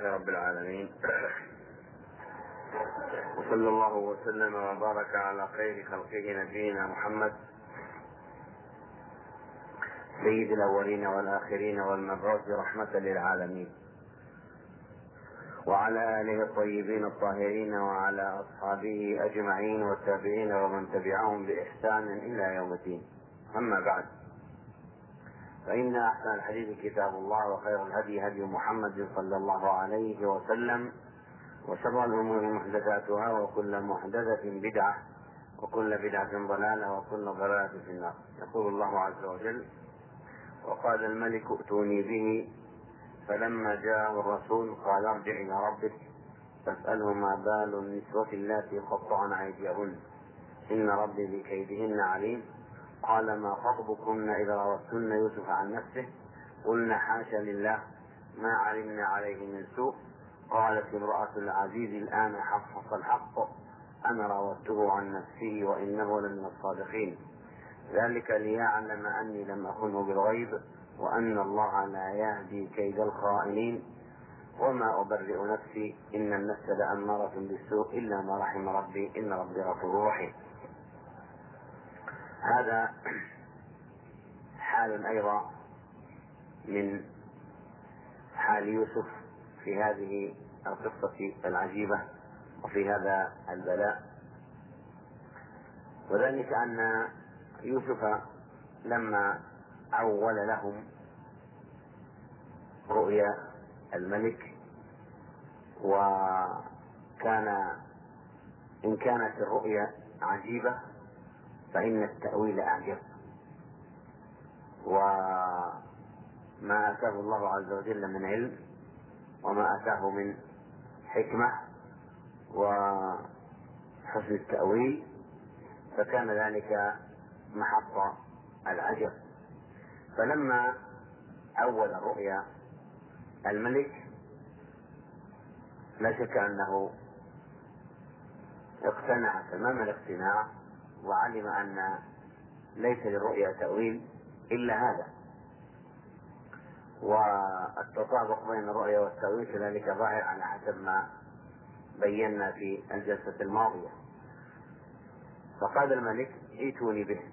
لله رب العالمين، وصلى الله وسلم وبارك على خير خلقه نبينا محمد سيد الأولين والآخرين والمبعوث رحمة للعالمين، وعلى آله الطيبين الطاهرين وعلى أصحابه أجمعين والتابعين ومن تبعهم بإحسان إلى يوم الدين. أما بعد، فإن أحسن الحديث كتاب الله، وخير الهدي هدي محمد صلى الله عليه وسلم، وشر الأمور محدثاتها، وكل محدثة بدعة، وكل بدعة ضلالة، وكل ضلالة في النار. يقول الله عز وجل: وقال الملك ائتوني به، فلما جاءه الرسول قال ارجع إلى ربك فاسأله ما بال النسوة اللاتي قطعن أيديهن إن ربي بكيدهن عليم. قال ما خطبكن إذا راوتن يوسف عن نفسه قلنا حاشا لله ما علمنا عليه من سوء. قالت امرأة العزيز الآن حصحص الحق أنا راودته عن نفسه وإنه لمن الصادقين، ذلك ليعلم أني لم أخنه بالغيب وأن الله لا يهدي كيد الخائنين وما أبرئ نفسي إن النفس لأمارة بالسوء إلا ما رحم ربي إن ربي غفور رحيم. هذا حال أيضا من حال يوسف في هذه القصة العجيبة وفي هذا البلاء، وذلك أن يوسف لما أول لهم رؤيا الملك، وكان إن كانت الرؤيا عجيبة فإن التأويل أعجب، وما آتاه الله عز وجل من علم وما آتاه من حكمة وحسن التأويل فكان ذلك محط العجب. فلما أول الرؤيا الملك لا شك أنه اقتنع تمام الاقتناع وعلم أن ليس للرؤيا تأويل إلا هذا، والتطابق بين الرؤيا والتأويل كذلك ظاهر على حسب ما بينا في الجلسة الماضية. فقال الملك ائتوني به،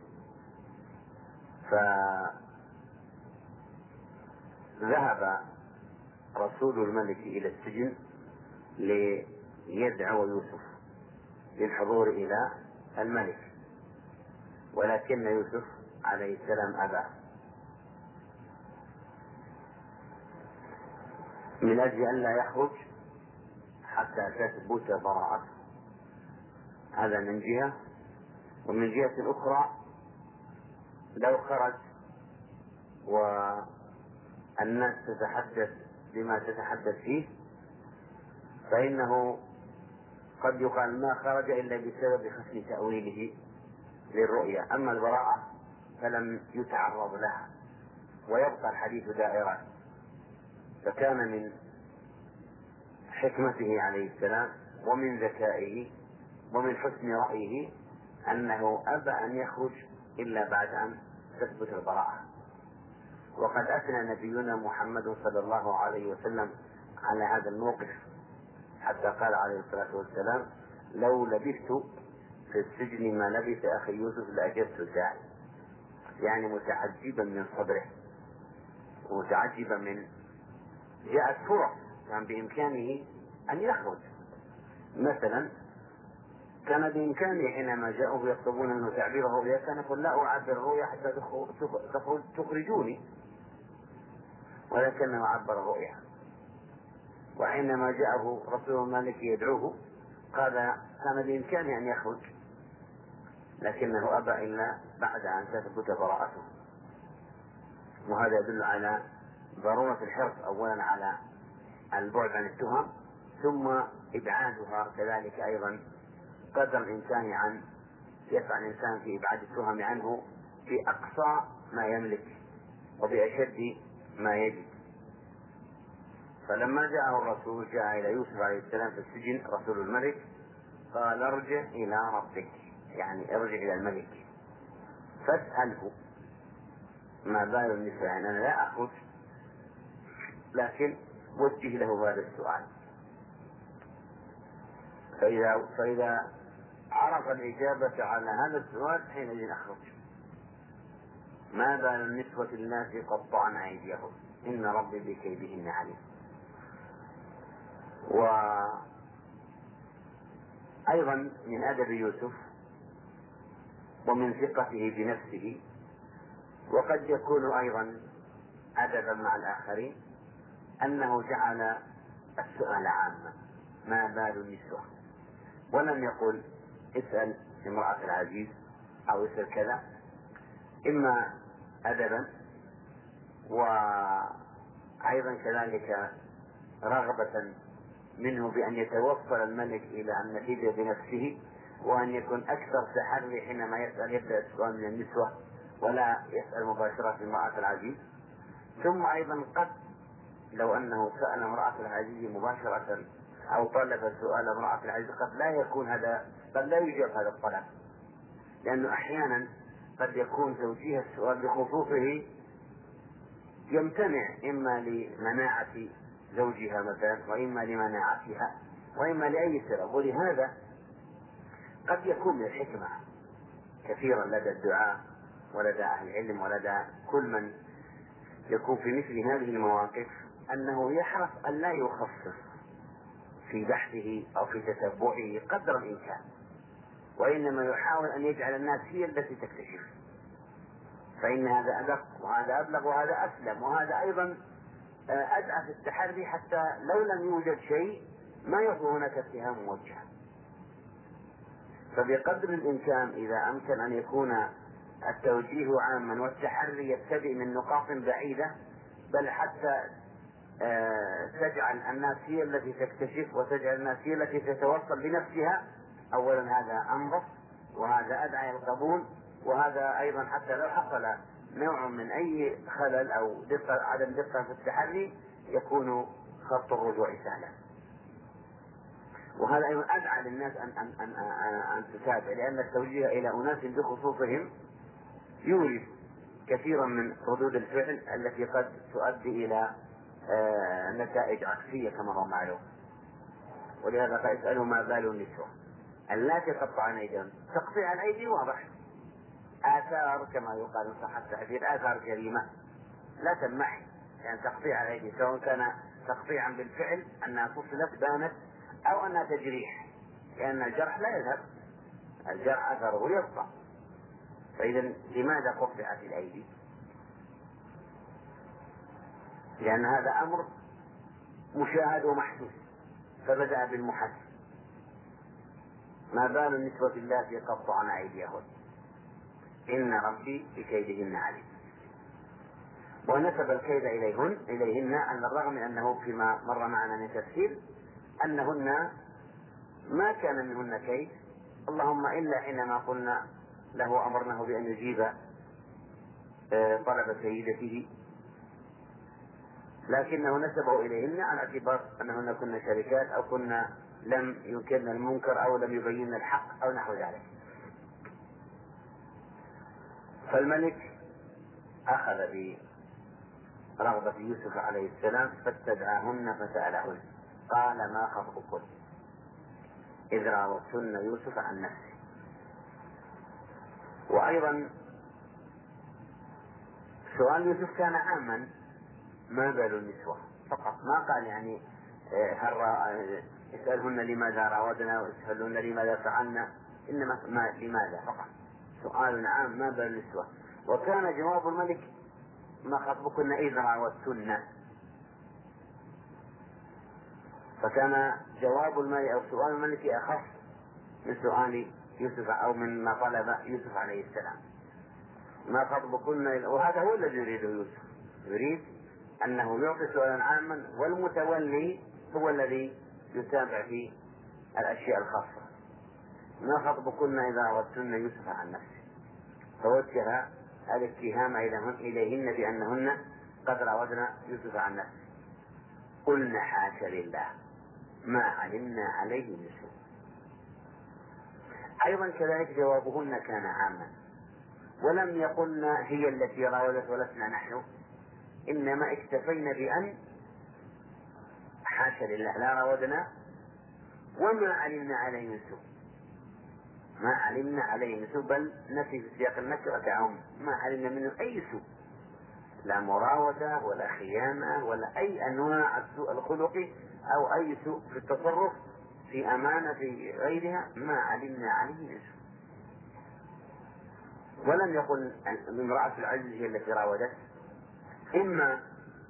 فذهب رسول الملك إلى السجن ليدعو يوسف للحضور إلى الملك، ولكن يوسف عليه السلام أبى، من أجل أن لا يخرج حتى تثبت براءته. هذا من جهة، ومن جهة أخرى لو خرج والناس تتحدث بما تتحدث فيه فإنه قد يقال ما خرج إلا بسبب حسن تأويله للرؤيا، أما البراءة فلم يتعرض لها ويبقى الحديث دائرا. فكان من حكمته عليه السلام ومن ذكائه ومن حسن رأيه أنه أبى أن يخرج إلا بعد أن تثبت البراءة. وقد أثنى نبينا محمد صلى الله عليه وسلم على هذا الموقف حتى قال عليه الصلاة والسلام: لو لبثت في السجن ما لبث أخي يوسف لأجبت الداعي، يعني متعجبا من صبره ومتعجبا من جاءت فرص كان بإمكانه أن يخرج. مثلا كان بإمكانه حينما جاءوا يطلبون أنه تعبير الرؤيا كان يقول لا أعبر الرؤيا حتى تخرجوني، ولكنه عبر الرؤيا. وحينما جاءه رسول الملك يدعوه قال كان بإمكانه أن يخرج لكنه أبى إلا بعد أن تثبت براءته. وهذا يدل على ضرورة الحرص أولا على البعد عن التهم، ثم إبعادها كذلك أيضا قدر الإنسان عن يسعى الإنسان في إبعاد التهم عنه في أقصى ما يملك وبأشد ما يجد. فلما جاءه الرسول جاء إلى يوسف عليه السلام في السجن رسول الملك قال ارجع إلى ربك، يعني ارجع إلى الملك فاسأله ما بال النساء. يعني أنا لا أخرج لكن وجه له هذا السؤال. فإذا عرف الإجابة على هذا السؤال حينئذ أخرج. ما بال النسوة اللاتي قطعن أيديهم إن ربي بكيدهن عليم. وأيضا من أدب يوسف ومن ثقته بنفسه، وقد يكون أيضا أدبا مع الآخرين، أنه جعل السؤال عاما: ما بال النسوة، ولم يقل اسأل امرأة العزيز أو اسأل كذا، إما أدبا وأيضا كذلك رغبة منه بأن يتوصل الملك إلى النتيجة بنفسه، وأن يكون أكثر تحري حينما يبدأ السؤال من النسوة ولا يسأل مباشرة امرأة العزيز. ثم أيضا قد لو أنه سأل امرأة العزيز مباشرة أو طلب سؤال امرأة العزيز قد لا يكون هذا، قد لا يجاب هذا الطلب، لأنه أحيانا قد يكون توجيه السؤال بخصوصه يمتنع إما لمناعة زوجها مثلا، وإما لمناعتها، وإما لأي سبب. ولهذا قد يكون من الحكمة كثيرا لدى الدعاء ولدى أهل العلم ولدى كل من يكون في مثل هذه المواقف أنه يحرص أن لا يخصص في بحثه أو في تتبعه قدر الإمكان، وإنما يحاول أن يجعل الناس هي التي تكتشف، فإن هذا أدق وهذا أبلغ وهذا أسلم وهذا أيضا أدعى في التحري، حتى لو لم يوجد شيء ما يكون هناك اتهام موجه. فبقدر الإمكان إذا أمكن أن يكون التوجيه عاما والتحري يبتدئ من نقاط بعيدة، بل حتى تجعل الناس هي التي تكتشف وتجعل الناس هي التي تتوصل بنفسها، أولا هذا أنظف وهذا أدعى القبول، وهذا أيضا حتى لو حصل نوع من أي خلل أو عدم دقة في التحري يكون خط الرجوع سهلا. وهذا أيضا أدعى للناس أن تتابع، لأن التوجيه إلى أناس بخصوصهم يورث كثيرا من ردود الفعل التي قد تؤدي إلى نتائج عكسية كما هو معلوم. ولهذا قد يسألوا ما بال النسوة اللاتي قطعن أيديهن. تقطيع الأيدي واضح، آثار كما يقال صح التعبير، آثار جريمة لا تنمحي، يعني تقطيع الأيدي سواء كان تقطيعا بالفعل أنها فصلت بانت أو أنها تجريح، لأن الجرح لا يذهب، الجرح أثره يبقى. فإذا لماذا قطعت الأيدي؟ لأن هذا أمر مشاهد ومحسوس، فبدأ بالمحس: ما بال النسوة اللاتي قطعن أيديهن إن ربي بكيدهن عليم. ونسب الكيد إليهن على الرغم من أنه فيما مر معنا من تفسير أنهن ما كان منهن كيد، اللهم إلا حينما قلنا له أمرناه بأن يجيب طلب سيدته، لكنه نسبه إليهن على اعتبار أنهن كن شركات أو كن لم ينكرن المنكر أو لم يبين الحق أو نحو ذلك. فالملك أخذ برغبة يوسف عليه السلام فاستدعاهن فسألهن قال: ما خطبكن إذ راوتن يوسف عن نفسه. وأيضا سؤال يوسف كان عاما: ما بال النسوة فقط، ما قال يعني هل اسألهن لماذا راودنا واسألهن لماذا فعلنا، إنما لماذا فقط، سؤال عام: ما بال النسوة. وكان جواب الملك: ما خطبكن إذ راوتن. فكان جواب الملك أو سؤال الملك أخف من سؤال يوسف أو من ما طلب يوسف عليه السلام. ما خطبكن، وهذا هو الذي يريده يوسف، يريد أنه يعطي سؤالا عاما والمتولي هو الذي يتابع في الأشياء الخاصة. ما خطبكن إذا راودتن يوسف عن نفسه، فوجه الاتهام إليهن بأنهن قد راودن يوسف عن نفسه. قلنا: حاشا لله ما علمنا عليه من سوء. أيضا كذلك جوابهن كان عاما، ولم يقلنا هي التي راودت ولسنا نحن، إنما اكتفينا بأن حاشا لله لا راودنا وما علمنا عليه من سوء، ما علمنا عليه من سوء، بل نفي في سياق النكرة تعم، ما علمنا منه أي سوء، لا مراودة ولا خيانة ولا أي أنواع السوء الخلقي أو أي سوء في التصرف في أمانة في غيرها، ما علمنا عليه من سوء. ولم يقل امرأة العزيز هي التي راودته، إما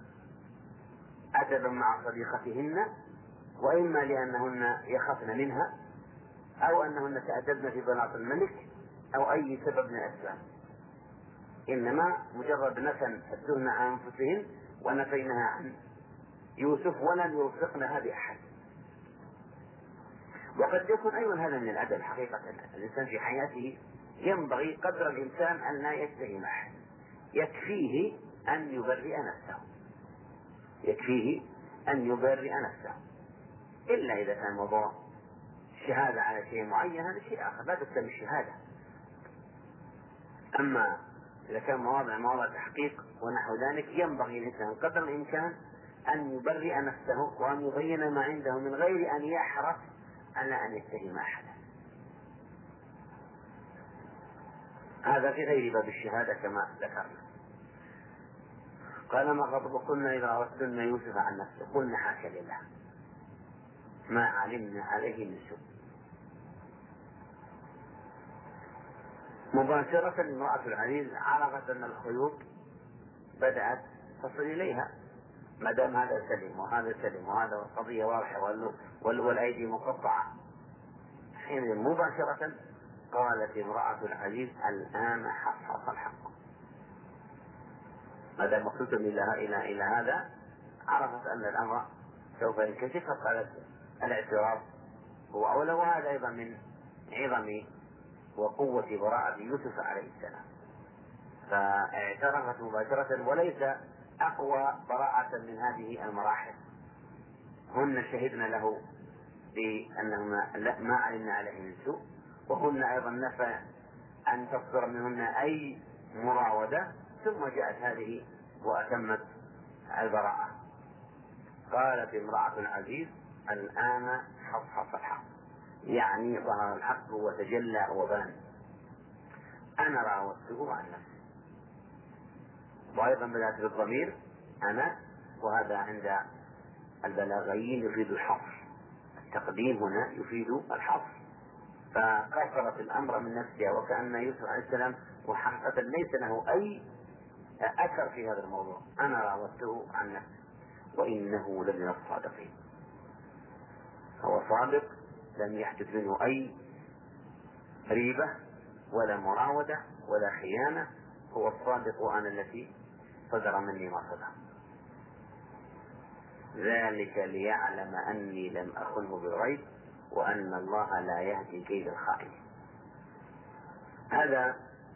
أدبا مع صديقتهن، وإما لأنهن يخافن منها، أو أنهن تأدبن في بلاط الملك، أو أي سبب من الأسباب، إنما مجرد نفن حدهن عن أنفسهن ونفينها عن يوسف ولم يوثقنها بأحد. وقد يكون أيضا هذا من الأدب حقيقة، الإنسان في حياته ينبغي قدر الإمكان أن لا يتهم أحد، يكفيه أن يبرئ نفسه، يكفيه أن يبرئ نفسه، إلا إذا كان موضوع شهادة على شيء معين هذا شيء آخر لا تكتب الشهادة. أما إذا كان مواضع تحقيق ونحو ذلك ينبغي الإنسان قدر الإمكان أن يبرئ نفسه وأن يبين ما عنده من غير أن يحرص على أن يتهم أحدا. هذا في غير باب الشهادة كما ذكرنا. قال ما خطبكن إذا أردتن يوسف عن نفسه قلنا حاشا لله ما علمنا عليه من سوء. مباشرة امرأة العزيز عرفت أن الخيوط بدأت تصل إليها، ما دام هذا سلم وهذا سلم وهذا القضية واضحة والأيدي مقطعة، حين مباشرة قالت امرأة العزيز الآن حصحص الحق. ما دام مقصود إلى هذا عرفت أن الأمر سوف ينكشف، فقالت الاعتراف هو أولى، وهذا أيضا من عظم وقوة براءة يوسف عليه السلام، فاعترفت مباشرة، وليس أقوى براءة من هذه المراحل. هن شهدن له بأنهما ما علمنا عليه من سوء، وهن أيضا نفى أن تصدر منهن أي مراودة، ثم جاءت هذه وأتمت البراءة. قالت امرأة العزيز الآن حصحص الحق، يعني ظهر الحق وتجلى وبان، أنا راودته عن نفسي. وأيضا بدأت بالضمير أنا، وهذا عند البلاغيين يفيد الحصر، التقديم هنا يفيد الحصر، فقصرت الأمر من نفسها، وكأن يوسف عليه السلام وحقيقة ليس له أي أثر في هذا الموضوع، أنا راودته عن نفسي وإنه لمن الصادقين. هو صادق، لم يحدث منه أي ريبة ولا مراودة ولا خيانة، هو الصادق وأنا التي صدر مني ما صدر. ذلك ليعلم أني لم أخنه بالغيب وأن الله لا يهدي كيد الخائن. هذا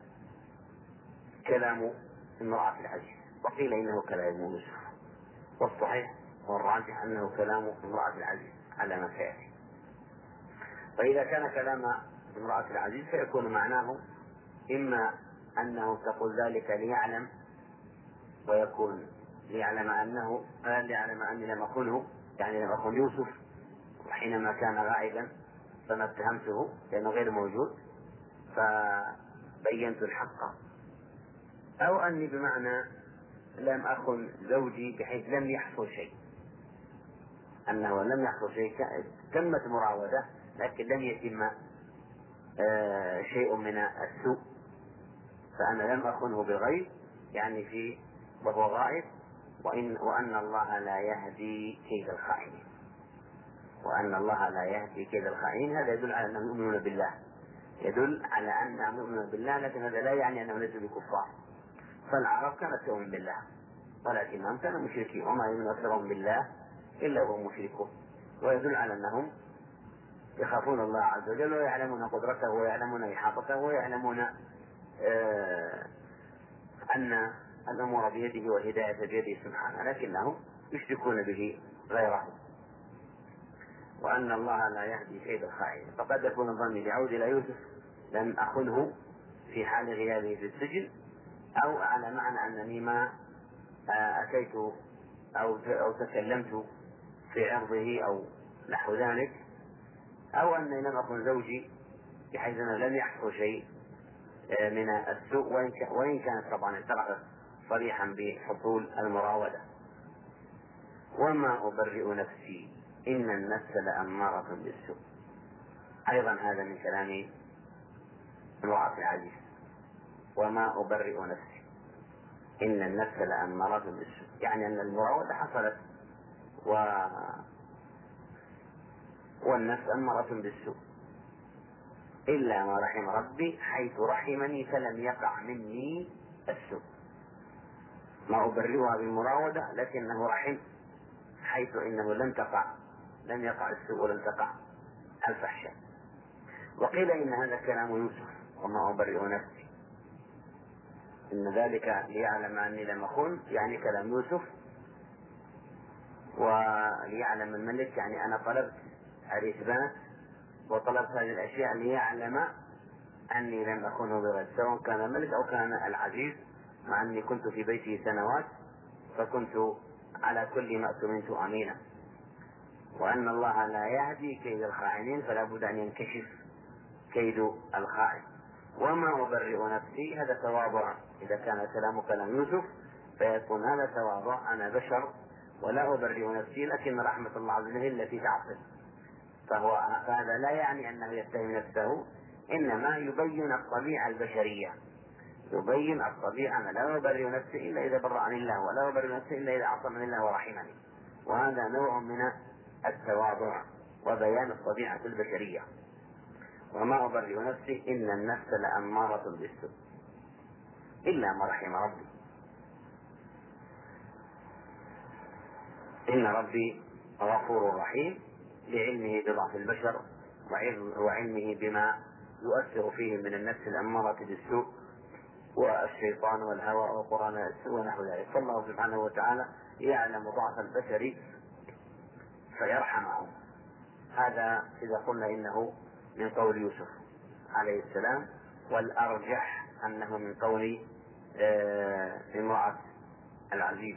كلام امرأة العزيز، وقيل إنه كلام يوسف، والصحيح والراجح أنه كلام امرأة العزيز على ما سيأتي. فإذا كان كلام امرأة العزيز فيكون معناه إما أنه تقول ذلك ليعلم، ويكون ليعلم أني لم أخنه، يعني لم أخن يوسف حينما كان غائبا فما اتهمته لأنه غير موجود فبينت الحق، أو أني بمعنى لم أخن زوجي بحيث لم يحصل شيء، أنه لم يحصل شيء، تمت مراودة لكن لم يتم شيء من السوء، فأنا لم أخنه بالغيب يعني في وهو غائب، وأن الله لا يهدي كيد الخائنين، وأن الله لا يهدي كيد الخائنين. هذا يدل على أنهم يؤمنون بالله، يدل على أنهم يؤمنون بالله، لكن هذا لا يعني أنهم ليسوا بكفار، فالعرب كانت تؤمن بالله ولكنهم كانوا مشركين، وما يؤمن أكثرهم بالله إلا وهم مشركون، ويدل على أنهم يخافون الله عز وجل ويعلمون قدرته ويعلمون إحاطته ويعلمون أن الأمور بيده والهداية بيده سبحانه، لكنهم يشركون به غيره، وأن الله لا يهدي كيد الخائن. فقد يكون الظن يعود إلى يوسف لم أخنه في حال غيابه في السجن، أو على معنى أنني ما أتيت أو تكلمت في عرضه أو نحو ذلك، أو أني لم أكن زوجي بحيث أنه لم يحصل شيء من السوء، وإن كانت طبعا اعترفت صريحا بحصول المراودة. وما أبرئ نفسي إن النفس لأمارة بالسوء. أيضا هذا من كلام امرأة العزيز، وما أبرئ نفسي إن النفس لأمارة بالسوء، يعني أن المراودة حصلت والنفس أمارة بالسوء إلا ما رحم ربي حيث رحمني فلم يقع مني السوء. ما أبرئها بالمراودة لكنه رحم حيث إنه لم يقع السوء ولم تقع الفحشاء. وقيل إن هذا كلام يوسف، وما أبرئ نفسي إن ذلك ليعلم أني لم أخن، يعني كلام يوسف، وليعلم الملك يعني أنا طلبت الإثبات وطلبت هذه الأشياء ليعلم أني لم أخنه بغير، سواء كان الملك أو كان العزيز، مع أني كنت في بيته سنوات فكنت على كل ما اؤتمنت أمينا، وأن الله لا يهدي كيد الخائنين فلا بد أن ينكشف كيد الخائن. وما أبرئ نفسي هذا تواضع، إذا كان كلام كلام يوسف فيكون هذا تواضع، أنا بشر ولا أبرئ نفسي، لكن رحمة الله عز وجل التي تعصي، فهذا لا يعني أنه يتهم نفسه، إنما يبين الطبيعة البشرية، يبين الطبيعة. أنا لا أبرئ نفسي إلا إذا برأني الله، ولا أبرئ نفسي إلا إذا عصمني الله ورحمني، وهذا نوع من التواضع وبيان الطبيعة البشرية. وما أبرئ نفسي إن النفس لأمارة بالسوء إلا ما رحم ربي، إن ربي غفور رحيم لعلمه بضعف البشر وعلمه بما يؤثر فيه من النفس الأمارة بالسوء والشيطان والهوى وقرآن السوء ونحو ذلك. فالله سبحانه وتعالى يعلم ضعف البشر فيرحمه. هذا إذا قلنا إنه من قول يوسف عليه السلام، والأرجح أنه من قول امرأة العزيز،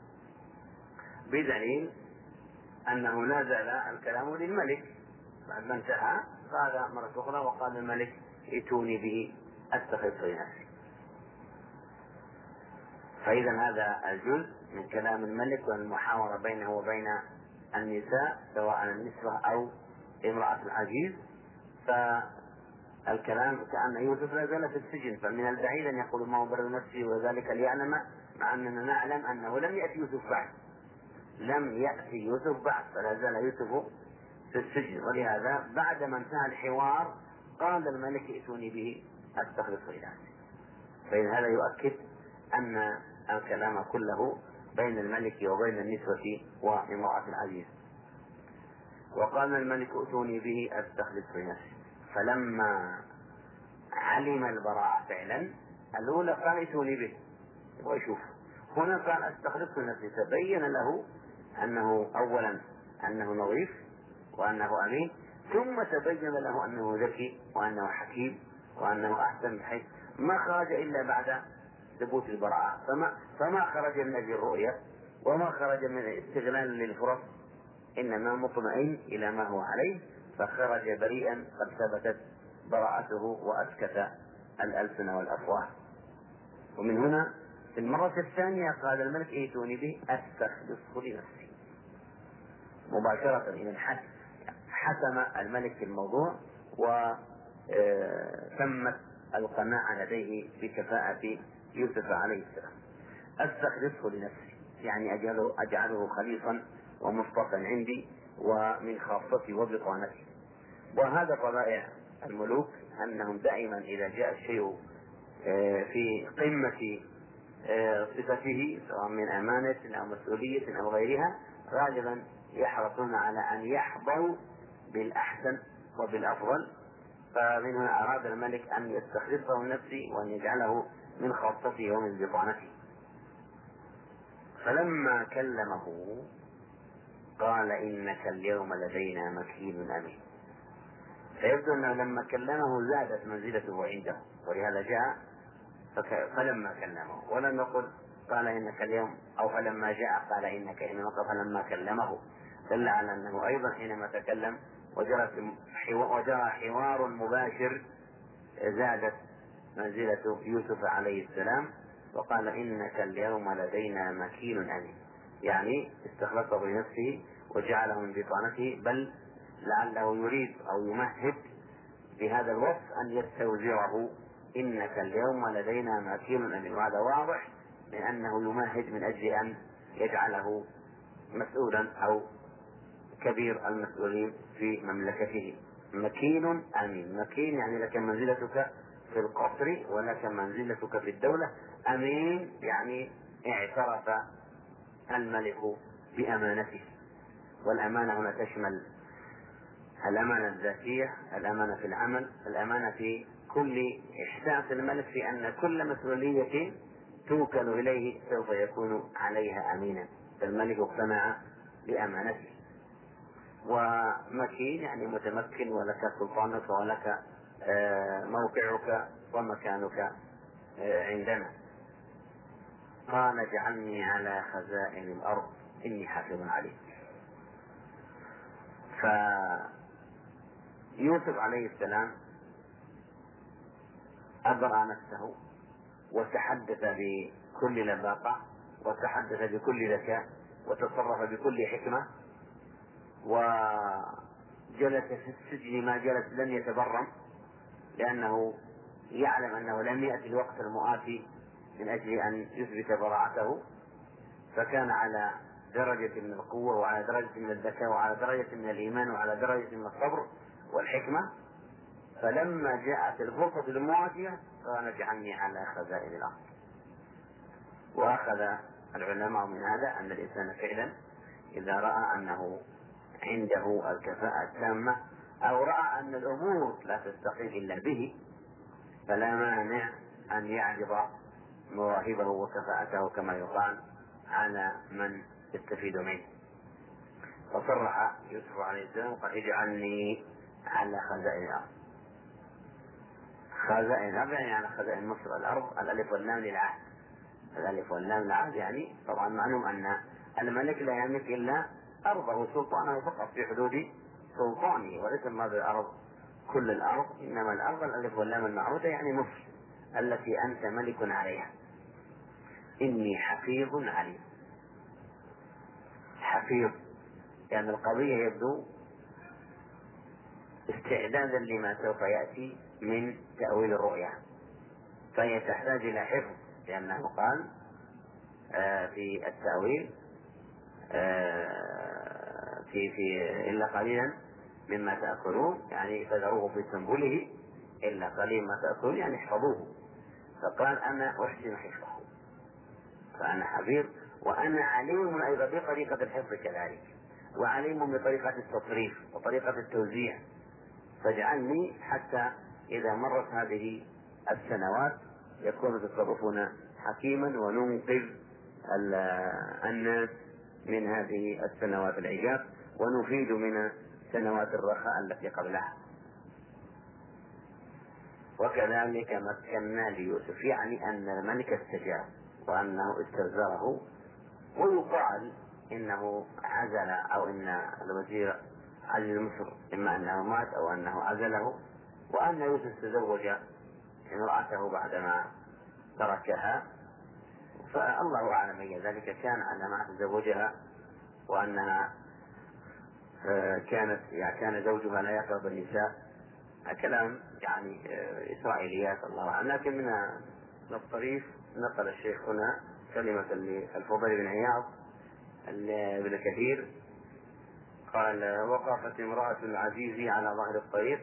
بدليل أنه لا زال الكلام للملك بعد ما انتهى، قال مرة أخرى وقال الملك ائتوني به أستخلص لنفسي. فإذا هذا الجزء من كلام الملك والمحاورة بينه وبين النساء سواء النسوة أو امرأة العزيز، فالكلام كأن يوسف لا زال في السجن، فمن البعيد أن يقول ما أبرئ نفسي وذلك ليعلم، مع أننا نعلم أنه لم يأتي يوسف بعد، فلا زال يوسف في السجن. ولهذا بعد ما انتهى الحوار قال الملك ائتوني به أستخلص لنفسي. فإن هذا يؤكد أن الكلام كله بين الملك وبين النسوة وامرأة العزيز. وقال الملك ائتوني به أستخلص لنفسي، فلما علم البراءة فعلا الأولى قال ائتوني به ويشوف، هنا قال أستخلص لنفسي، تبين له أنه أولا أنه نظيف وأنه أمين، ثم تبين له أنه ذكي وأنه حكيم وأنه أحسن، بحيث ما خرج إلا بعد ثبوت البراءة، فما خرج من أجل الرؤية وما خرج من استغلال للفرص، إنما مطمئن إلى ما هو عليه، فخرج بريئا قد ثبتت براءته وأسكت الألسن والأفواه. ومن هنا في المرة الثانية قال الملك ائتوني به أستخلصه لنفسي مباشرة، إلى حسم الملك في الموضوع وتمت القناعة لديه بكفاءة يوسف عليه السلام. أستخلصه لنفسي يعني أجعله خليصا ومصطفى عندي ومن خاصتي وبطانتي. وهذا طبائع الملوك أنهم دائما إذا جاء الشيء في قمة صفته سواء من أمانة أو مسؤولية أو غيرها غالبا يحرصون على أن يحظوا بالأحسن وبالأفضل. فمن هنا أراد الملك أن يستخلصه لنفسه وأن يجعله من خاصته ومن بطانته. فلما كلمه قال إنك اليوم لدينا مكين أمين. فيبدو أنه لما كلمه زادت منزلته عنده، ولهذا جاء فلما كلمه، ولم يقل قال إنك اليوم، أو فلما جاء قال إنك، إنما فلما كلمه، دل على أنه أيضا حينما تكلم وجرى حوار مباشر زادت منزلة يوسف عليه السلام، وقال إنك اليوم لدينا مكين أمين، يعني استخلصه بنفسه وجعله من بطانته، بل لعله يريد أو يمهد بهذا الوصف أن يستوزره، إنك اليوم لدينا مكين أمين. وهذا واضح من أنه يمهد من أجل أن يجعله مسؤولا أو كبير المسؤولين في مملكته. مكين أمين، مكين يعني لك منزلتك في القصر ولك منزلتك في الدولة. أمين يعني اعترف الملك بأمانته، والأمانة هنا تشمل الأمانة الذاتية، الأمانة في العمل، الأمانة في كل إحساس الملك في أن كل مسؤولية توكل إليه سوف يكون عليها أمينا، فالملك اقتنع بأمانته. ومكين يعني متمكن، ولك سلطانك ولك موقعك ومكانك عندنا. قال اجعلني على خزائن الأرض إني حافظ عليم. فيوسف عليه السلام أبرأ نفسه وتحدث بكل لباقة وتحدث بكل ذكاء وتصرف بكل حكمة، وجلس في السجن ما جلس لم يتبرم، لأنه يعلم أنه لم يأتي الوقت المؤاتي من أجل أن يثبت براءته، فكان على درجة من القوة وعلى درجة من الذكاء وعلى درجة من الإيمان وعلى درجة من الصبر والحكمة. فلما جاءت الفرصة المواتية قال اجعلني على خزائن الأرض. وأخذ العلماء من هذا أن الإنسان فعلا إذا رأى أنه عنده الكفاءة التامة أو رأى أن الأمور لا تستقيم إلا به، فلا مانع أن يعرض مواهبه وكفاءته كما يقال على من يستفيد منه. فصرح يوسف عليه السلام قال اجعلني على خزائن الأرض. خزائن الأرض يعني على خزائن مصر الأرض، الألف واللام للعهد، الألف واللام للعهد، يعني طبعا معلوم أن الملك لا يملك إلا أرضه، سلطانه فقط في حدود سلطانه، وليس مراد الأرض كل الأرض، إنما الأرض الألف واللام المعروفة يعني مصر التي أنت ملك عليها. إني حفيظ عليم. حفيظ يعني القضية يبدو استعدادا لما سوف يأتي من تأويل الرؤيا، فهي تحتاج إلى حفظ، لأنه قال في التأويل في إلا قليلا مما تأكلون، يعني فذروه في سنبله إلا قليلا ما تأكلون، يعني احفظوه. فقال أنا أحسن حفظه، فأنا حفيظ وأنا عليم أيضا بطريقة الحفظ كذلك، وعليم بطريقة التصريف وطريقة التوزيع، فاجعلني حتى إذا مرت هذه السنوات يكون تصرفنا حكيما وننقذ الناس من هذه السنوات العجاف ونفيد من سنوات الرخاء التي قبلها. وكذلك مكنا ليوسف، يعني أن الملك استجاب وأنه استرزره. ويقال إنه عزل أو إن الوزير عزل مصر إما أنه مات أو أنه عزله، وأن يوسف تزوج امرأته بعدما تركها، فالله أعلم أي ذلك كان على ما تزوجها، وأنها كان زوجها لا يقرب النساء. كلام يعني إسرائيليات الله أعلم. لكن من الطريف نقل الشيخ هنا كلمة للفضيل بن عياض ابن كثير قال وقفت امرأة العزيز على ظهر الطريق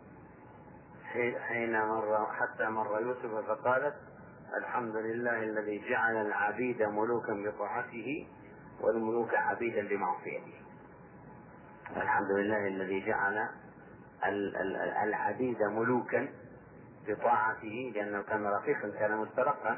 حتى مر يوسف فقالت الحمد لله الذي جعل العبيد ملوكا بطاعته والملوك عبيدا بمعصيته. الحمد لله الذي جعل العبيد ملوكا بطاعته، لأنه كان رقيقا كان مسترقا،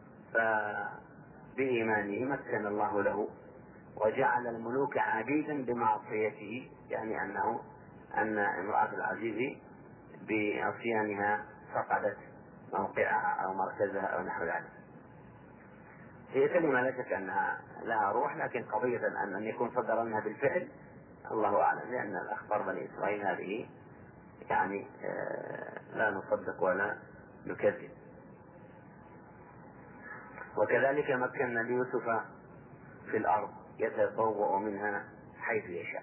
فبإيمانه مكن الله له، وجعل الملوك عبيدا بمعصيته، يعني أن امرأة العزيز بعصيانها فقدت موقعها أو مركزها أو نحو ذلك. هي كلمة لا شك أنها لها روح، لكن قضية أن يكون صدر منها بالفعل الله أعلم، لأن الأخبار بني إسرائيل هذه يعني لا نصدق ولا نكذب. وكذلك مكنا ليوسف في الأرض يتبوأ منها حيث يشاء،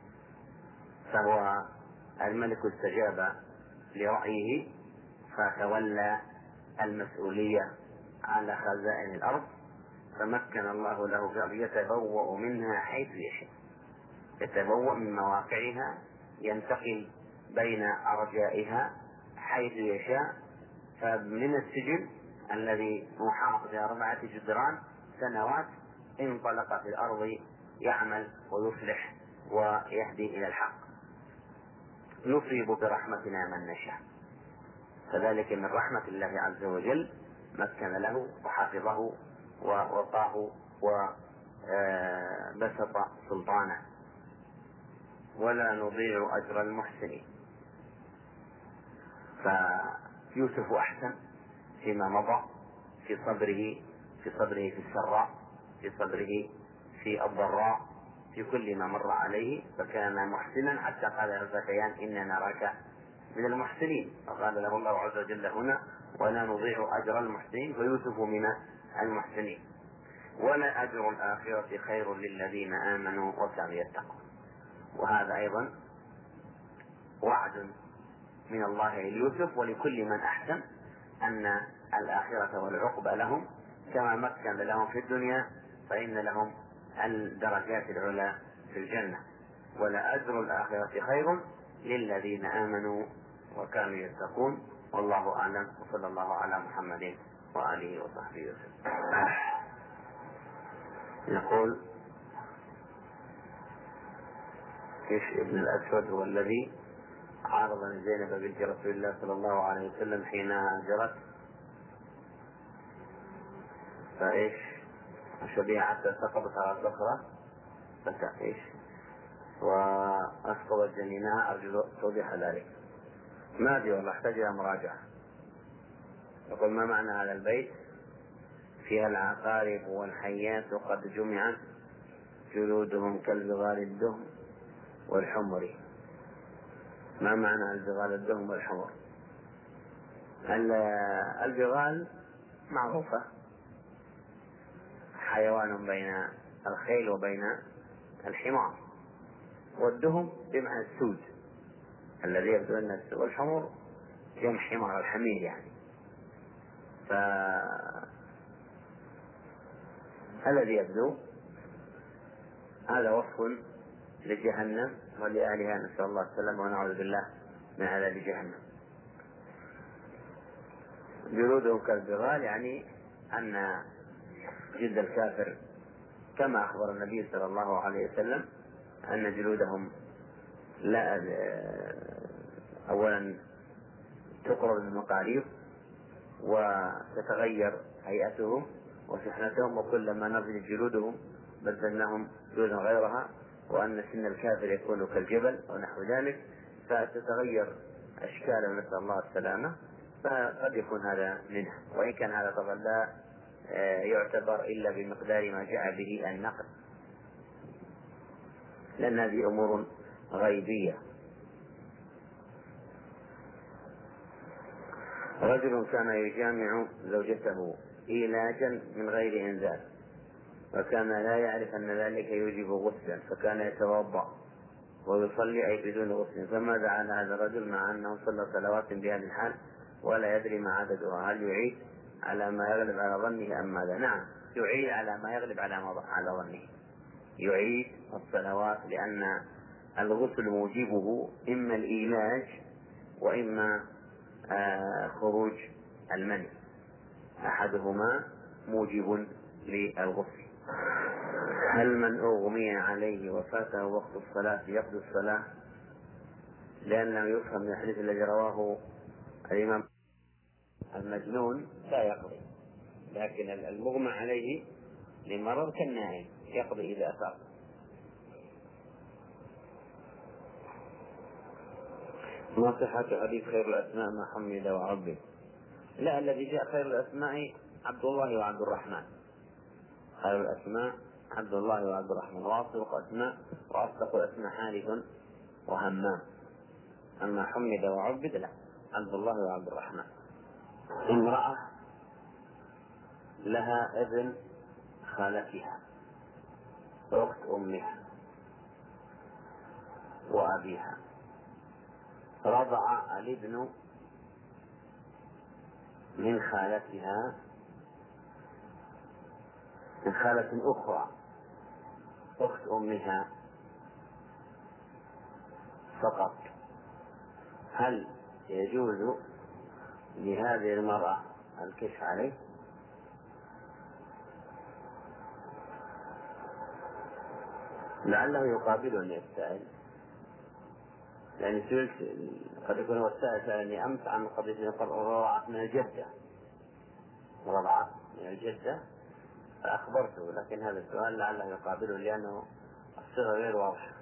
فهو الملك استجاب لرأيه فتولى المسؤولية على خزائن الأرض، فمكن الله له يتبوأ منها حيث يشاء، يتبوأ من مواقعها، ينتقل بين أرجائها حيث يشاء. فمن السجن الذي محاط ب4 جدران سنوات انطلق في الأرض يعمل ويصلح ويهدي إلى الحق. نصيب برحمتنا من نشاء، فذلك من رحمة الله عز وجل، مكن له وحفظه ووقاه وبسط سلطانه. ولا نضيع أجر المحسنين. فيوسف أحسن فيما مضى، في صبره في السراء، في صبره في الضراء، في كل ما مر عليه فكان محسنا، حتى قال الفتيان إنا نراك من المحسنين، فقال له الله عز وجل هنا ولا نضيع أجر المحسنين، فيوسف من المحسنين. ولا أجر الآخرة خير للذين آمنوا وكانوا يتقون. وهذا أيضا وعد من الله ليوسف ولكل من أحسن أن الآخرة والعقبى لهم، كما مكن لهم في الدنيا فإن لهم الدرجات العلى في الجنة. ولا أجر الآخرة خير للذين آمنوا وكانوا يتقون. والله أعلم، وصلى الله على محمد وآله وصحبه وسلم. يقول كيش ابن الأسود هو الذي عارض زينب بنت رسول الله صلى الله عليه وسلم حين هاجرت، فإيش شبيهة حتى سقطت على الصخرة فتعيش وأسقطت جنينها. أرجو توضيح ذلك. ما أدري والله، أحتاج إلى مراجعة. يقول ما معنى هذا البيت؟ فيها العقارب والحيات وقد جمعت جلودهم كالبغال الدهم والحمر. ما معنى البغال الدهم والحمر؟ البغال معروفة، حيوان بين الخيل وبين الحمار، والدهم بمعنى السود الذي يبدو أن السود، والحمر جمع حمار الحمير يعني. فالذي يبدو هذا وصف لجهنم ولأهلها، نسأل الله السلامة ونعوذ بالله من عذاب جهنم. جلودهم كالبغال يعني أن جلد الكافر كما أخبر النبي صلى الله عليه وسلم أن جلودهم لا أولا تقرب المقاريض وتتغير هيئتهم وشحنتهم، وكلما نضجت جلودهم بدلناهم جلودا غيرها، وأن سن الكافر يكون كالجبل ونحو ذلك، فتتغير أشكالهم نسأل الله السلامة. فقد يكون هذا منها، وإن كان هذا طبعا لا يعتبر إلا بمقدار ما جاء به النقل، لأن هذه أمور غيبية. رجل كان يجامع زوجته إيلاجا من غير إنزال، وكان لا يعرف أن ذلك يوجب غسلا، فكان يتوضأ ويصلي أي بدون غسل. فماذا على هذا الرجل مع أنه صلى صلوات بهذه الحال ولا يدري ما عددها؟ هل يعيد على ما يغلب على ظنه أم ماذا؟ نعم، يعيد على ما يغلب على ظنه، يعيد الصلوات، لأن الغسل موجبه إما الإيلاج وإما خروج المني، أحدهما موجب للغسل. هل من أغمي عليه وفاته وقت الصلاة يقضي الصلاة؟ لأنه يفهم من الحديث الذي رواه الإمام المجنون لا يقضي، لكن المغمى عليه لمرض كالنائم يقضي إذا أفاق. ما صحة حديث خير الأسماء ما حمد وعبد؟ لا، الذي جاء خير الأسماء عبد الله وعبد الرحمن، خير الأسماء عبد الله وعبد الرحمن، وأصدق الأسماء حارث وهمام. أما حمد وعبد لا، عبد الله وعبد الرحمن. امرأة لها ابن خالتها أخت أمها وأبيها، رضع الابن من خالتها من خالة أخرى أخت أمها فقط. هل يجوز لهذه المرأة الكشف عليه؟ لعله يقابلني السائل، يعني سئلت قد يكون هو السائل سألني أمس عن قضية رضعت من الجدة، فأخبرته، لكن هذا السؤال لعله يقابله لأنه الصيغة غير واضحة.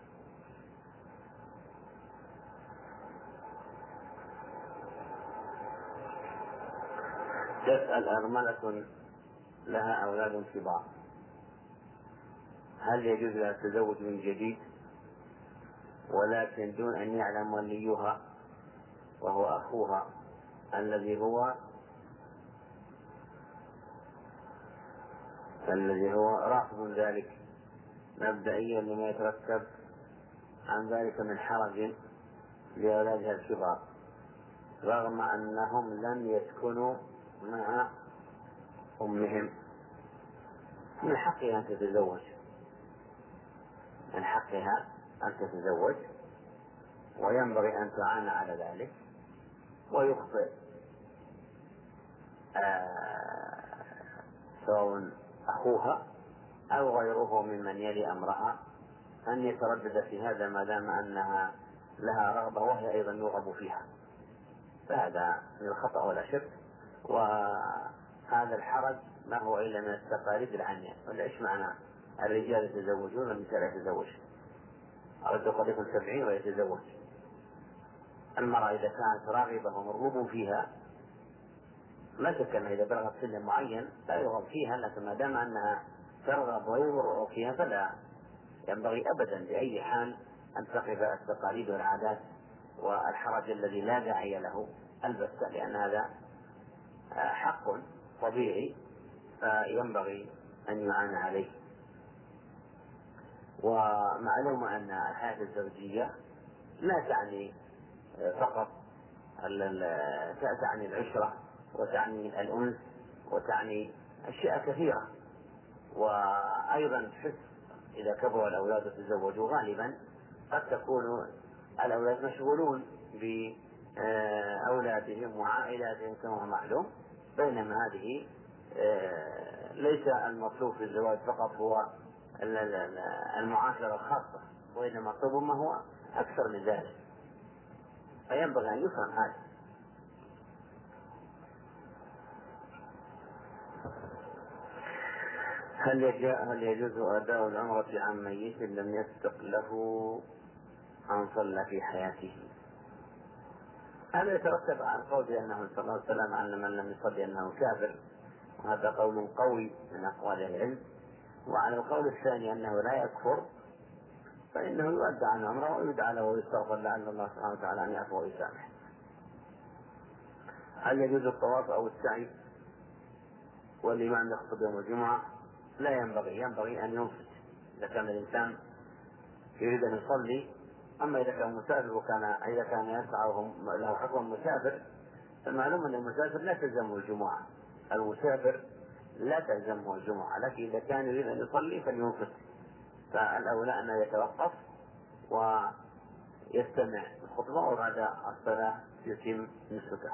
تسأل أرملة لها أولاد كبار، هل يجوز لها التزوج من جديد ولكن دون أن يعلم وليها وهو أخوها الذي هو رافض ذلك مبدئيا لما يترتب عن ذلك من حرج لأولادها الكبار، رغم أنهم لم يسكنوا مع أمهم؟ من حقها أن تتزوج، وينبغي أن تعان على ذلك، ويخطئ سواء أخوها أو غيره ممن يلي أمرها أن يتردد في هذا ما دام أنها لها رغبة وهي أيضا يرغب فيها، فهذا من الخطأ ولا شك. وهذا الحرج ما هو إلا من التقاليد العامية، ولا إيش معنى الرجال يتزوجون والنساء لا يتزوج؟ الرجل قد يكون 70 ويتزوج. المرأة إذا كانت راغبة ومرغوب فيها لا شك أنها إذا بلغت سن معين لا يرغب فيها، لكن ما دام أنها ترغب ويرغب فيها فلا ينبغي أبدا بأي حال أن تقف التقاليد والعادات والحرج الذي لا داعي له البتة، لأن هذا حق طبيعي فينبغي أن يعان عليه. ومعلوم أن الحياة الزوجية لا تعني فقط تعني العشرة، وتعني الأنس، وتعني أشياء كثيرة. وأيضا تحس إذا كبروا الأولاد وتزوجوا غالبا قد تكون الأولاد مشغولون بأولادهم وعائلاتهم كما هو معلوم، بينما هذه ليس المطلوب في الزواج فقط هو المعاشرة الخاصة، وإنما مطلوب ما هو أكثر من ذلك، فينبغي أن يفهم هذا. هل يجوز أداء العمرة عن ميت لم يسبق له أن صلى في حياته؟ هذا يترتب عن قول أنه صلى الله عليه وسلم أن من لم يصلي أنه كافر، وهذا قول قوي من أقوال العلم. وعلى القول الثاني أنه لا يكفر، فإنه يؤدى عن عمره ويدعى له ويستغفر لعل الله سبحانه وتعالى أن يعفو ويسامح. هل يجوز الطواف أو السعي والإمام يخطب يوم الجمعة؟ لا ينبغي أن ينصت إذا كان الإنسان يريد أن يصلي. أما إذا كان مسافر إذا كان يسعى له حكم مسافر، فالمعلوم أن المسافر لا تلزمه الجمعة، لكن إذا كان يريد أن يصلي فلينصت، فالأولى أن يتوقف ويستمع الخطبة وبعد الصلاة يتم نسكه.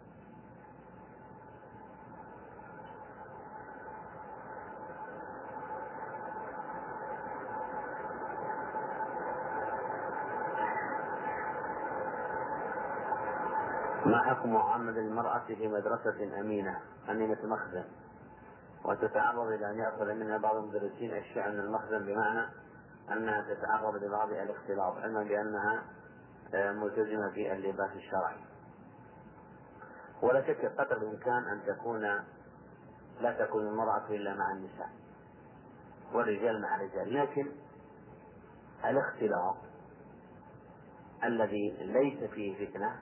ما حكم معاملة المرأة في مدرسة أمينة مخزن وتتعرض إلى أن يأخذ منها بعض المدرسين أشياء من المخزن، بمعنى أنها تتعرض لبعض الاختلاط، علما بأنها ملتزمة في اللباس الشرعي؟ ولا شك قدر الإمكان أن لا تكون المرأة إلا مع النساء، والرجال مع الرجال. لكن الاختلاط الذي ليس فيه فتنة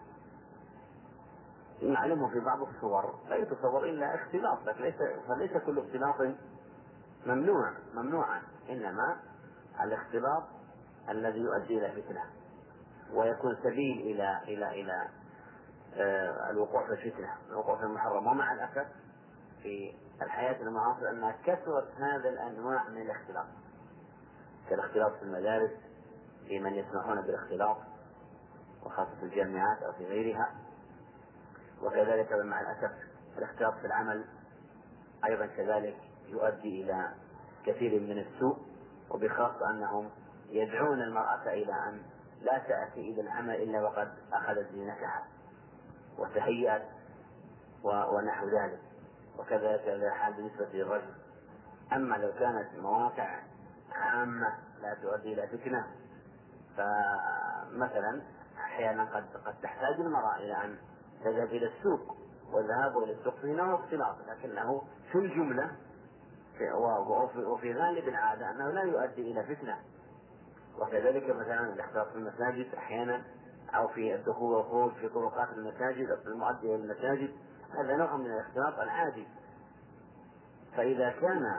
نعلمه في بعض الصور لا يتصور إلا اختلاط، فليس كل اختلاط ممنوعا، إنما الاختلاط الذي يؤدي إلى فتنة ويكون سبيل إلى الوقوع في الفتنة، الوقوع في المحرم. ومع الأسف في الحياة المعاصرة أنها كثرت هذا الأنواع من الاختلاط، كالاختلاط في المدارس في من يسمحون بالاختلاط وخاصة في الجامعات أو في غيرها، وكذلك مع الأسف الاختلاط في العمل أيضا كذلك يؤدي إلى كثير من السوء، وبخاصة أنهم يدعون المرأة إلى أن لا تأتي إلى العمل إلا وقد أخذت زينتها وتهيأت ونحو ذلك، وكذلك الحال بالنسبة للرجل. أما لو كانت مواقع عامة لا تؤدي إلى فتنة، فمثلا أحيانا قد تحتاج المرأة إلى أن تذهب إلى السوق، والذهاب إلى السوق فيه نوع اختلاط، لكنه في الجملة وفي غالب العادة أنه لا يؤدي إلى فتنة. وكذلك مثلا الاختلاط في المساجد أحيانا، أو في الدخول والخروج في طرقات المساجد أو في المؤدية للمساجد، هذا نوع من الاختلاط العادي. فإذا كان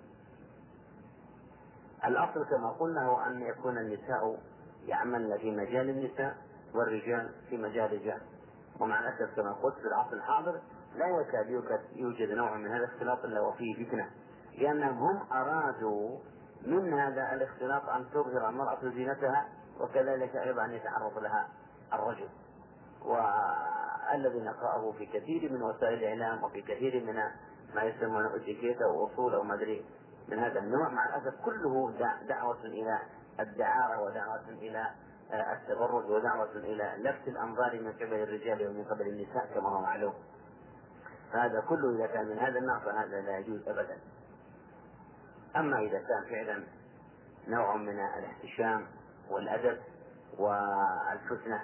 الأصل كما قلنا هو أن يكون النساء يعملن في مجال النساء والرجال في مجال الرجال، ومع الأسف كما قلت في العصر الحاضر لا يكاد يوجد نوع من هذا الاختلاط إلا وفيه فتنة، لأنهم هم أرادوا من هذا الاختلاط أن تظهر المرأة زينتها، وكذلك أيضا أن يتعرض لها الرجل. والذي نقرأه في كثير من وسائل الإعلام وفي كثير من ما يسمونه اتيكيت أو أصول أو مدري من هذا النوع، مع الأسف كله دعوة إلى الدعارة ودعوة إلى التبرج ودعوة إلى لفت الأنظار من قبل الرجال ومن قبل النساء كما هو معلوم. فهذا كله إذا كان من هذا النوع فهذا لا يجوز أبدا. أما إذا كان فعلا نوع من الاحتشام والأدب والفتنة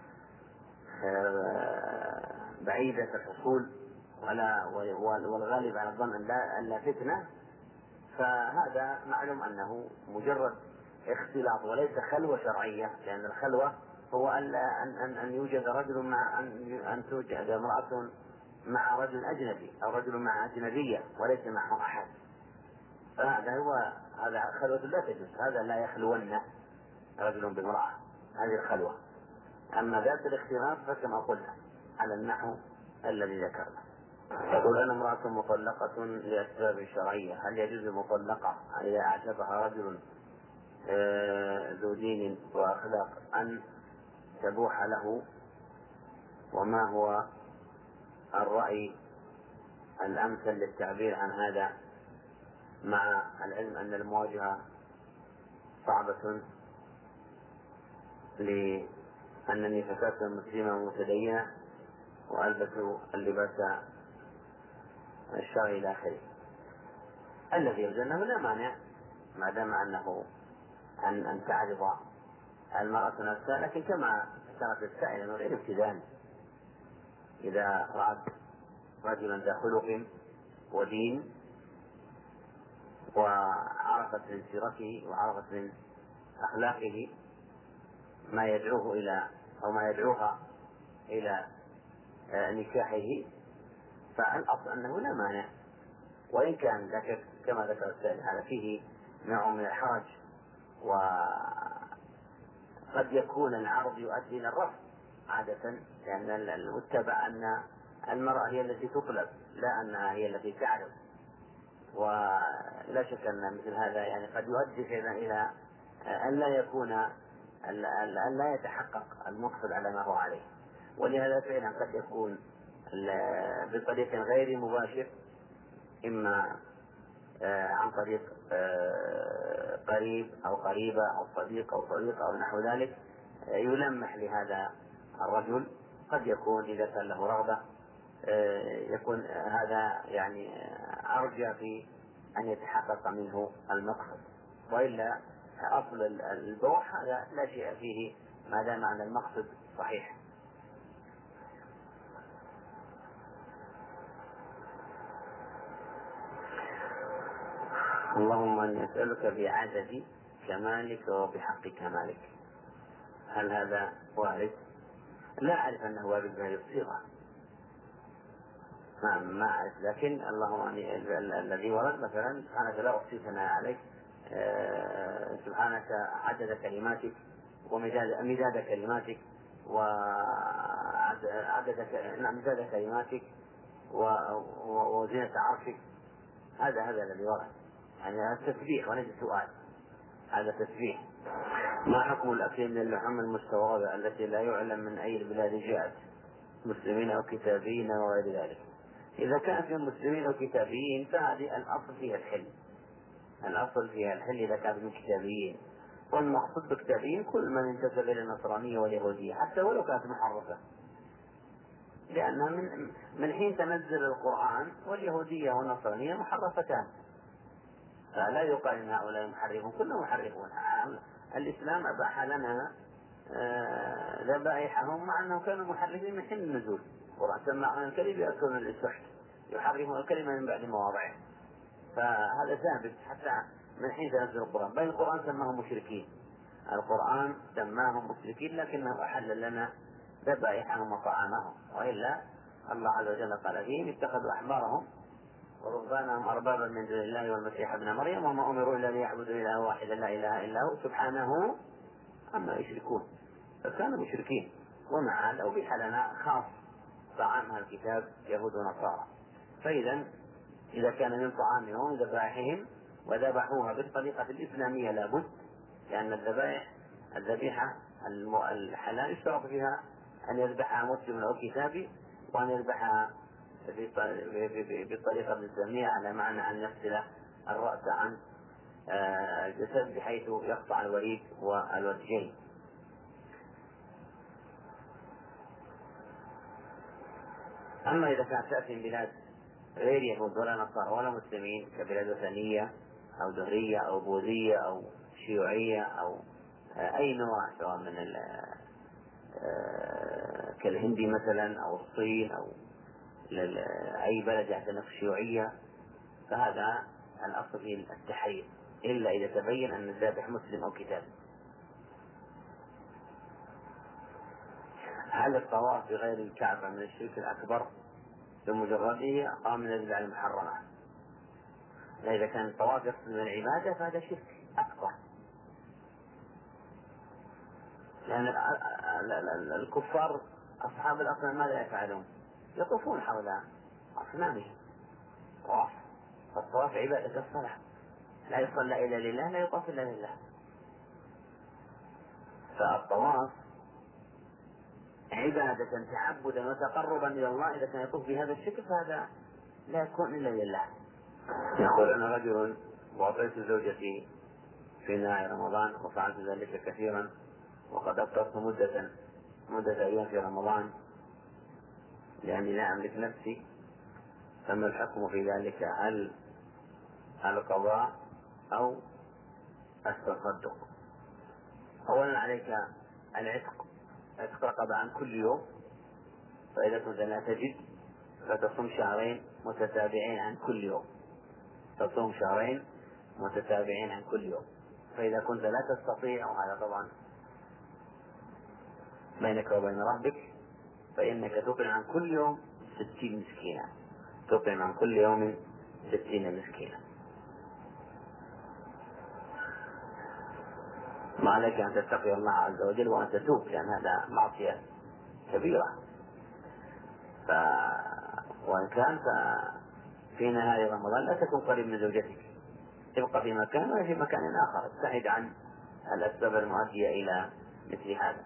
بعيدة الحصول والغالب على الظن أن لا فتنة، فهذا معلوم أنه مجرد اختلاط وليس خلوة شرعية، لأن الخلوة هو أن يوجد رجل مع أن توجد امرأة مع رجل أجنبي أو رجل مع أجنبية وليس معه أحد، هذا خلوة لا تجوز، هذا لا يخلون رجل بامرأة، هذه الخلوة. أما ذات الاختلاط فكما قلنا على النحو الذي ذكرنا. تقول أنا امرأة مطلقة لأسباب شرعية، هل يجوز المطلقة إذا أعجبها رجل ذو دين وأخلاق أن تبوح له؟ وما هو الرأي الأمثل للتعبير عن هذا، مع العلم أن المواجهة صعبة لأنني فتاة مسلمة متدينة وألبس اللباس الشرعي إلى آخره. الذي يبدو أنه لا مانع ما دام أنه أن تعرض المرأة نفسها، لكن كما اشترط السائل أنه غير ابتداء، إذا رأت رجلا ذا خلق ودين وعرفت من سيرته وعرفت من أخلاقه ما يدعوه إلى أو ما يدعوها إلى نكاحه، فالأصل أنه لا مانع، وإن كان كما ذكر السائل هذا فيه نوع من الحرج، وقد يكون العرض يؤدي إلى الرفض عادة، لأن المتبع أن المرأة هي التي تطلب لا أنها هي التي تعرض، ولا شك أن مثل هذا يعني قد يؤدي فعلا إلى أن لا يكون أن لا يتحقق المقصد على ما هو عليه. ولهذا فعلا قد يكون بطريق غير مباشر، إما عن طريق قريب أو قريبة أو صديق أو صديقة أو نحو ذلك، يلمح لهذا الرجل. قد يكون إذا كان له رغبة يكون هذا يعني أرجى في أن يتحقق منه المقصد، وإلا أصل البوح هذا لا شيء فيه ما دام أن المقصد صحيح. اللهم اني اسالك بعدد كمالك وبحق كمالك. هل هذا وارد؟ لا اعرف انه وارد بهذه الصيغه، ما اعرف، لكن اللهم اني الذي ورد مثلا سبحانك لا احصي ثناء عليك، سبحانك عدد كلماتك ومداد كلماتك مداد كلماتك وزينة عرشك. هذا الذي ورد، يعني هذا تسبيح وليس سؤال، هذا تسبيح. ما حكم الأكل من اللحوم المستوردة التي لا يعلم من أي البلاد جاءت، مسلمين أو كتابيين وغير ذلك؟ إذا كانت من مسلمين أو كتابيين فهذه الأصل فيها الحل، الأصل فيها الحل إذا كانت من كتابيين. والمقصود بالكتابيين كل من انتسب إلى النصرانية واليهودية حتى ولو كانت محرفة، لأنها من حين تنزل القرآن واليهودية والنصرانية محرفتان، فلا يقال ان هؤلاء محرفون، كلهم محرفون. الاسلام اباح لنا ذبائحهم مع انهم كانوا محرفين من حين النزول. القران سمى الكلب ياكلون للسحت، يحرفون الكلمه من بعد مواضعه، فهذا ثابت حتى من حين تنزل القران. بل القران سماهم مشركين، القران سماهم مشركين لكنه احل لنا ذبائحهم وطعامهم، والا الله عز وجل قال فيهم اتخذوا احبارهم ورهبانهم أربابا من دون الله والمسيح ابن مريم وما أمروا إلا ليعبدوا إلها واحدا لا إله إلا هو سبحانه عما يشركون. فكانوا مشركين، ومع هذا أبيح لنا خاص طعام أهل الكتاب يهود ونصارى. فإذا إذا كان من طعامهم ذبائحهم وذبحوها بالطريقة الإسلامية لابد، لأن الذبيحة الحلال يشترط فيها أن يذبحها مسلم أو كتابي، وأن يذبحها بالطريقة الإسلامية على معنى أن يفصل الرأس عن الجسد بحيث يقطع الوريد والوجهين. أما إذا كانت تأتي من بلاد غير يهود ولا نصارى ولا مسلمين كبلاد وثنية أو دهرية أو بوذية أو شيوعية أو أي نوع سواء من كالهندي مثلا أو الصين أو أي بلد يعتنق الشيوعية، فهذا الأصل في التحريم إلا إذا تبين أن الذابح مسلم أو كتاب. هل الطواف بغير الكعبة من الشرك الأكبر بمجرده أو من البدع المحرمة؟ إذا كان الطواف يقصد من العبادة فهذا شرك أكبر، لأن الكفار أصحاب الأصنام ماذا يفعلون؟ يطوفون حول أصنامهم طواف، فالطواف عبادة الصلاة، لا يصلى إلا لله لا يطاف إلا لله. فالطواف عبادة تعبدا وتقربا إلى الله إذا كان يطوف بهذا الشكل فهذا لا يكون إلا لله. يقول أنا رجل وأعطيت زوجتي في نهاية رمضان وفعلت ذلك كثيرا وقد أفطرت مدة أيام في رمضان لأني لا أملك نفسي، فما الحكم في ذلك؟ هل القضاء أو التصدق؟ أولا عليك العتق رقبة عن كل يوم، فإذا كنت لا تجد فتصوم شهرين متتابعين عن كل يوم، تصوم شهرين متتابعين عن كل يوم. فإذا كنت لا تستطيع، وهذا طبعا بينك وبين ربك، فإنك تطعم عن كل يوم 60 مسكينا، تطعم عن كل يوم 60 مسكينا. ما عليك أن تتقي الله عز وجل وأن تتوب، لأن هذا معصية كبيرة. وإن كان في نهاية رمضان لا تكون قريب من زوجتك، تبقى في مكان ولا في مكان آخر، ابتعد عن الأسباب المؤدية إلى مثل هذا.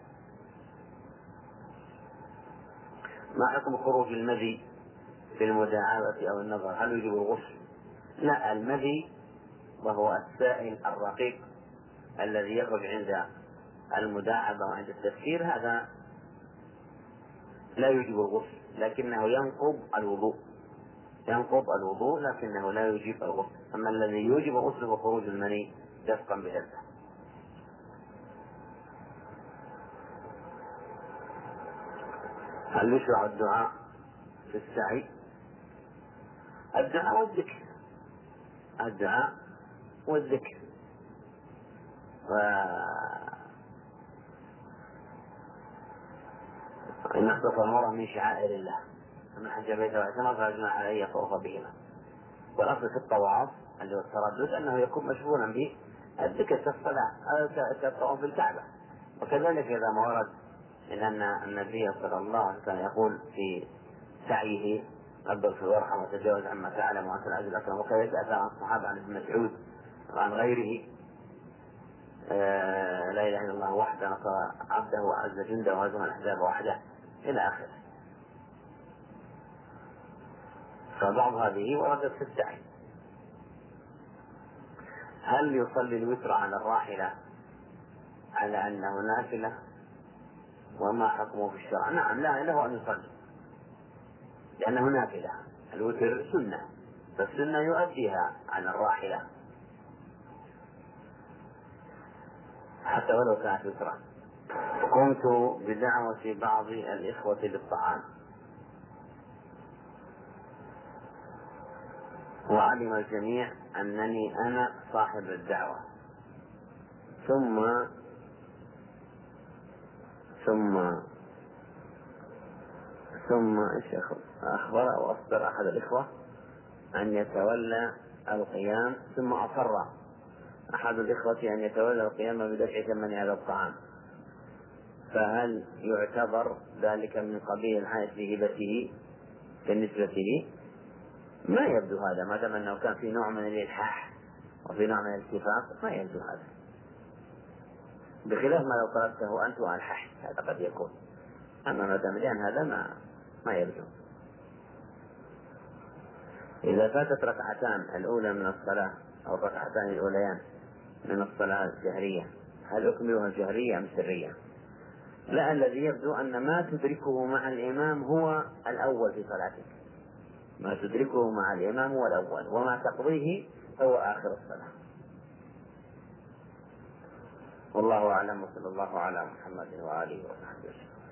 ما حكم خروج المذي في المداعبة أو النظر؟ هل يجب الغسل؟ لا، المذي وهو السائل الرقيق الذي يخرج عند المداعبة وعند التفكير هذا لا يجب الغسل، لكنه ينقض الوضوء لكنه لا يجب الغسل. أما الذي يجب غسله خروج المني دفقا بلذة. هل يشرع الدعاء في السعي؟ الدعاء والذكر، الدعاء والذكر. إن الصفا والمروة من شعائر الله، فمن حج البيت واعتمر فلا جناح عليه يطوف بهما. والأصل في الطواف اللي هو التردد أنه يكون مشغولا بالذكر كالصلاة كالطواف بالكعبة. وكذلك إذا ما ورد من أن النبي صلى الله عليه وسلم يقول في سعيه قدر في وارحم وتجاوز عما تعلم وأنت العزيز الأكرم، وكذلك أتى عن الصحابة عن ابن مسعود وعن غيره لا إله إلا الله وحده نصر عبده وعز جنده وهزم الأحزاب وحده إلى آخره. فبعض هذه وردت في السعي. هل يصلي الوتر على الراحلة على أنه نافلة وما حكمه في الشرع؟ نعم، لا له أن يصلي لأنه نافلة. الوتر سنة، فالسنة يؤديها على الراحلة حتى ولو كانت وترا. قمت بدعوة بعض الإخوة للطعام وعلم الجميع أنني أنا صاحب الدعوة، ثم أخبر أو أصدر أحد الإخوة أن يتولى القيام، ثم أصر أحد الإخوة أن يتولى القيام بدفع ثمن هذا الطعام، فهل يعتبر ذلك من قبيل الحائط بهبته بالنسبة لي؟ ما يبدو هذا، ما دام أنه كان في نوع من الإلحاح وفي نوع من الاتفاق ما يبدو هذا، بخلاف ما لو طلبته أنت وألححت هذا قد يكون، أما ما دام لأن هذا ما يبدو. إذا فاتت ركعتان الأولى من الصلاة أو الركعتان الأوليان من الصلاة الجهرية هل أكملها جهرية أم سرية؟ لا، الذي يبدو أن ما تدركه مع الإمام هو الأول في صلاتك، ما تدركه مع الإمام هو الأول، وما تقضيه هو آخر الصلاة. والله أعلم، وصلى الله على محمد وآله وصحبه وسلم.